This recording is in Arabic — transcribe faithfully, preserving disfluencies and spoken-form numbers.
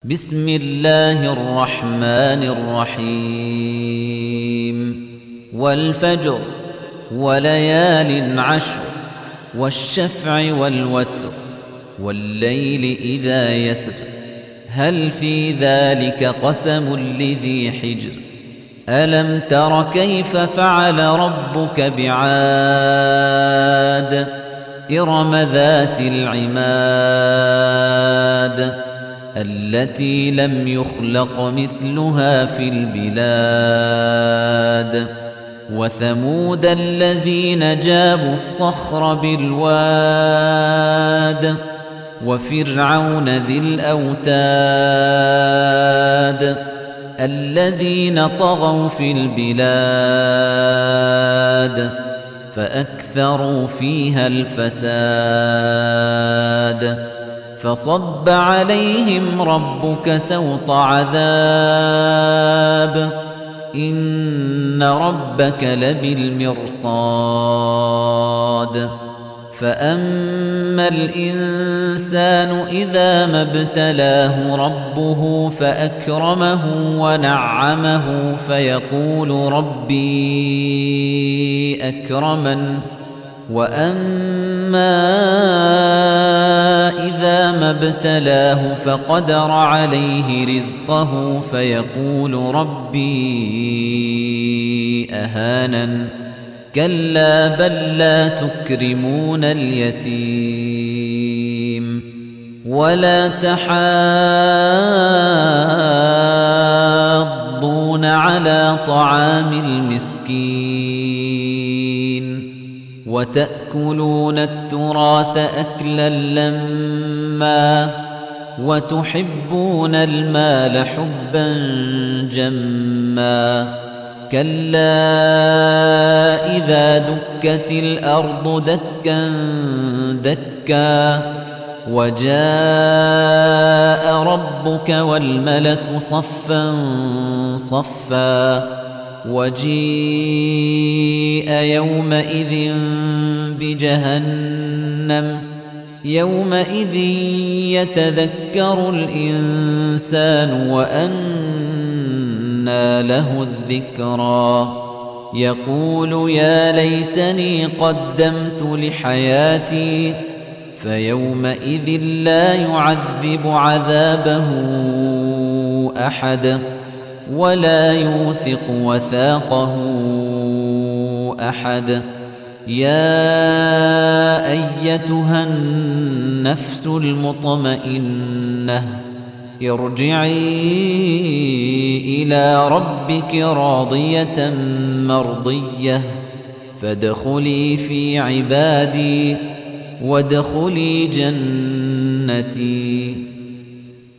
بسم الله الرحمن الرحيم والفجر وليال عشر والشفع والوتر والليل إذا يسر هل في ذلك قسم لذي حجر ألم تر كيف فعل ربك بعاد إرم ذات العماد التي لم يخلق مثلها في البلاد وثمود الذين جابوا الصخر بالواد وفرعون ذي الأوتاد الذين طغوا في البلاد فأكثروا فيها الفساد فصب عليهم ربك سوط عذاب إن ربك لبالمرصاد فأما الإنسان إذا ما ابتلاه ربه فأكرمه ونعمه فيقول ربي أكرمن وأما إذا ما ابتلاه فقدر عليه رزقه فيقول ربي أهانن كلا بل لا تكرمون اليتيم ولا تحاضون على طعام المسكين وتأكلون التراث أكلا لما وتحبون المال حبا جما كلا إذا دكت الأرض دكا دكا وجاء ربك والملك صفا صفا وجيء يومئذ بجهنم يومئذ يتذكر الإنسان وأنى له الذكرى يقول يا ليتني قدمت لحياتي فيومئذ لا يعذب عذابه أحد ولا يوثق وثاقه أحد يا أيتها النفس المطمئنة ارجعي إلى ربك راضية مرضية فادخلي في عبادي وادخلي جنتي.